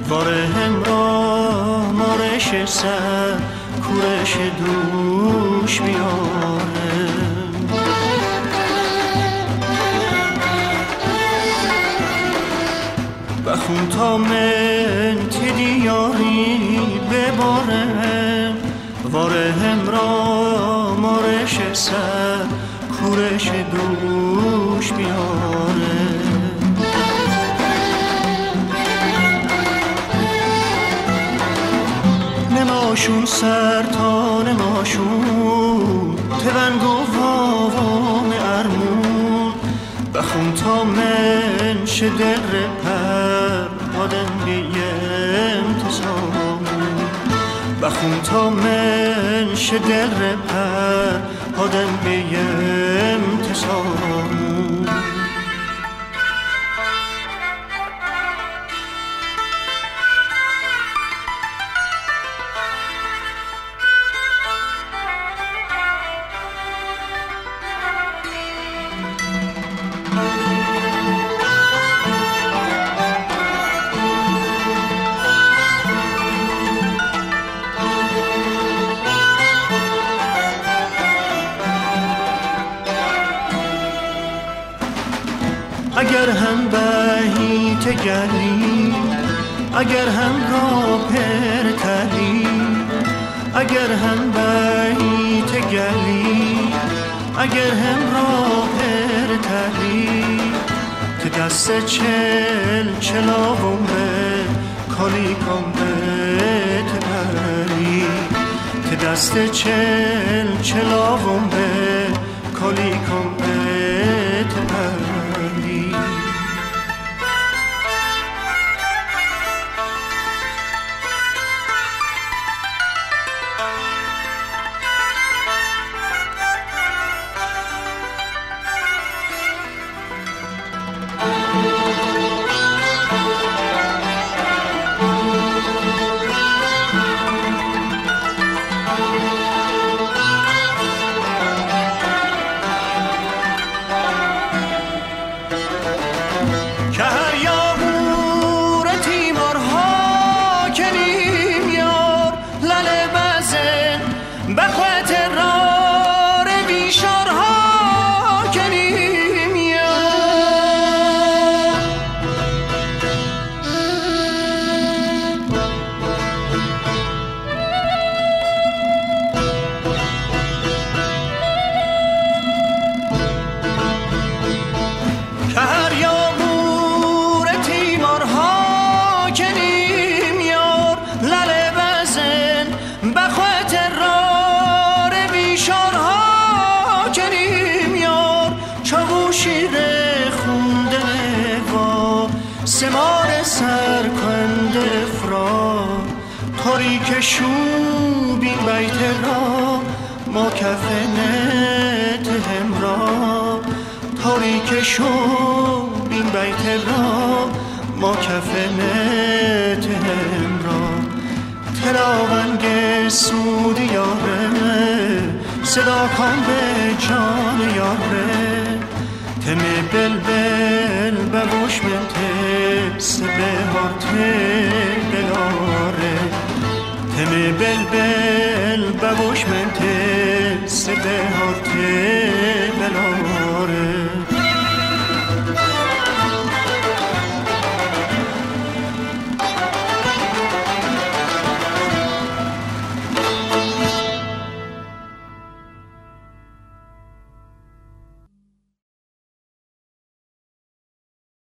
واره همراه مارش سر کورش دوش بیاره. بخون تا من تی دیاری بباره، واره همراه مارش سر کورش دوش بیاره. نماشون سر تا نماشون تونگ و واوام ارمون، بخون تا من شه دل رپر آدم بیم تسامون. بخون تا من شه دل رپر آدم بیم تسامون. اگر هم بهیت گلی، اگر هم را پرتلی، اگر هم بهیت گلی، اگر هم را پرتلی، که دست چلاوم به کالی کن به تپری، که دست چلاوم به کالی کن به تپری. سمار سرکند افراد تاریک شوب این بیت را ما کفنت همراه، تاریک شوب این بیت را ما کفنت همراه. تراونگ سود یاره صدا کن به جان یاره، تم بلبل ببوش من تس بهار بلاره، تم بلبل ببوش من تس بهار بلاره.